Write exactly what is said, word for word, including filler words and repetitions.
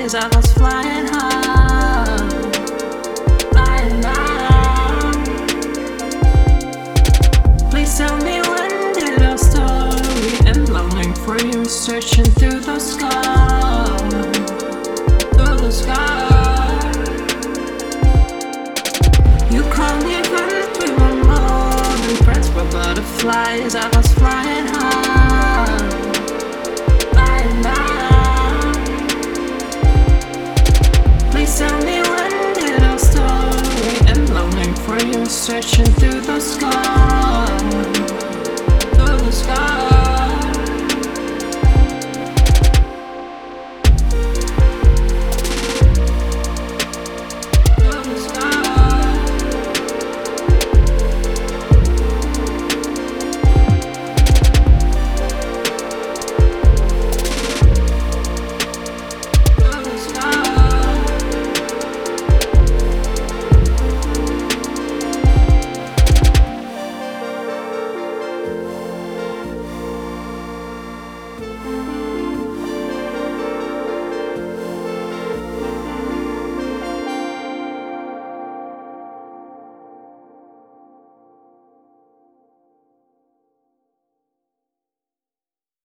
butterflies, I was flying high, flying high. Please tell me, when did our story end? Longing for you, searching through the sky, through the sky. You called me when we were more than friends, but butterflies, I was flying high, flying high. Please tell me, when did our story end? Longing for you, searching through the sky.